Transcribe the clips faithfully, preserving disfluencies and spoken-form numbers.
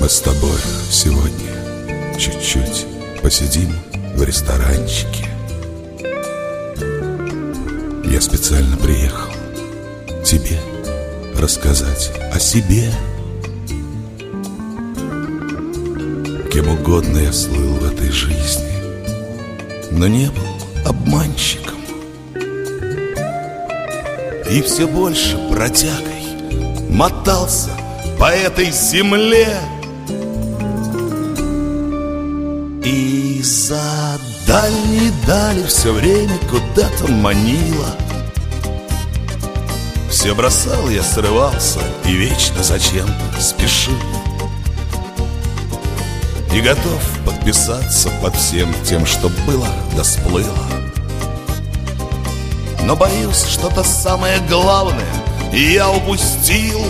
Мы с тобой сегодня чуть-чуть посидим в ресторанчике. Я специально приехал тебе рассказать о себе. Кем угодно я слыл в этой жизни, но не был обманщиком. И все больше бродягой мотался по этой земле. И за дальней дали все время куда-то манило. Все бросал я, срывался и вечно зачем-то спешил. И готов подписаться под всем тем, что было да сплыло. Но боюсь, что-то самое главное я упустил.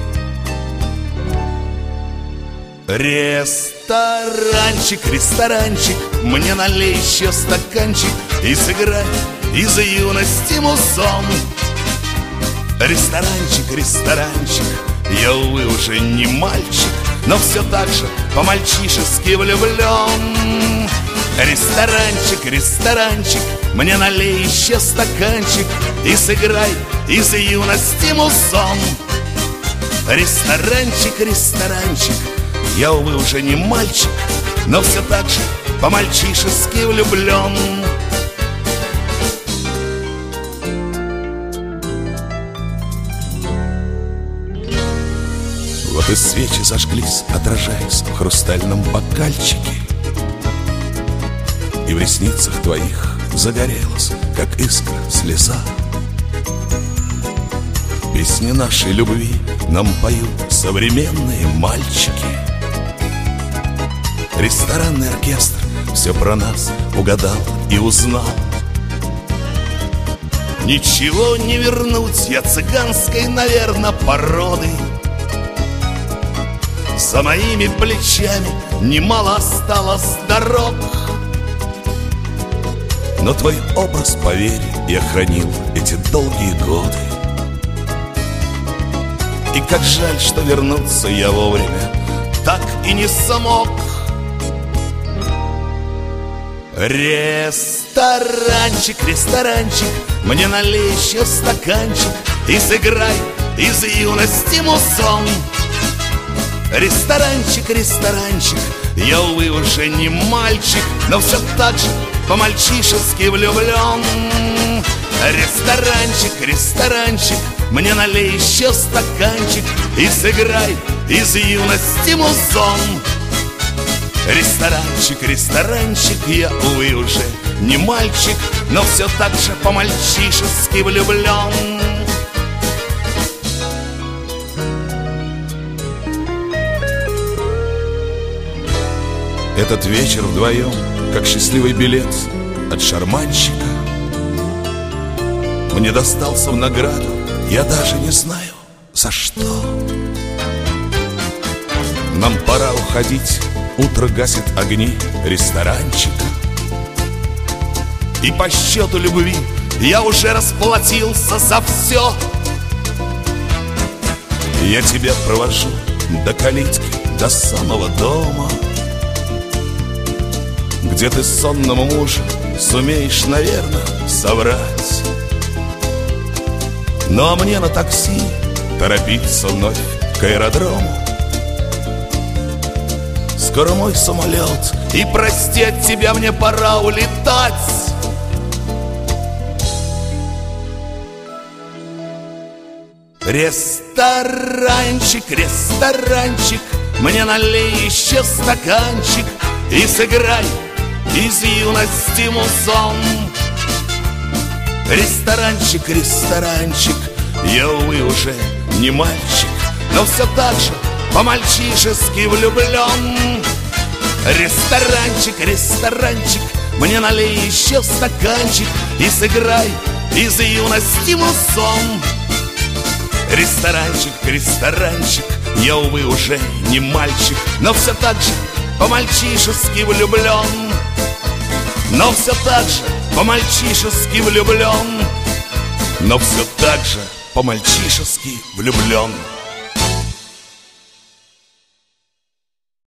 Ресторанчик, ресторанчик, мне налей еще стаканчик и сыграй из юности музон. Ресторанчик, ресторанчик, я, увы, уже не мальчик, но все так же по-мальчишески влюблен. Ресторанчик, ресторанчик, мне налей еще стаканчик и сыграй из юности музон. Ресторанчик, ресторанчик, я, увы, уже не мальчик, но все так же по-мальчишески влюблен. Вот и свечи зажглись, отражаясь в хрустальном бокальчике, и в ресницах твоих загорелась, как искра, слеза. Песни нашей любви нам поют современные мальчики. Ресторанный оркестр все про нас угадал и узнал. Ничего не вернуть я цыганской, наверно, породы. За моими плечами немало осталось дорог, но твой образ, поверь, я хранил эти долгие годы. И как жаль, что вернуться я вовремя так и не смог. Ресторанчик, ресторанчик, мне налей еще стаканчик и сыграй из юности музон. Ресторанчик, ресторанчик, я, увы, уже не мальчик, но все так же по-мальчишески влюблен. Ресторанчик, ресторанчик, мне налей еще стаканчик и сыграй из юности музон. Ресторанчик, ресторанчик, я, увы, уже не мальчик, но все так же по-мальчишески влюблен. Этот вечер вдвоем, как счастливый билет от шарманщика, мне достался в награду, я даже не знаю за что. Нам пора уходить, утро гасит огни ресторанчика, и по счету любви я уже расплатился за все. Я тебя провожу до калитки, до самого дома, где ты сонному мужу сумеешь, наверное, соврать. Ну а мне на такси торопиться вновь к аэродрому. Скоро мой самолет, и прости, от тебя мне пора улетать. Ресторанчик, ресторанчик, мне налей еще стаканчик и сыграй из юности музон. Ресторанчик, ресторанчик, я, увы, уже не мальчик, но все так же по-мальчишески влюблен. Ресторанчик, ресторанчик, мне налей еще стаканчик и сыграй из юности музон. Ресторанчик, ресторанчик, я, увы, уже не мальчик, но все так же по-мальчишески влюблен. Но все так же по-мальчишески влюблен. Но все так же по-мальчишески влюблен.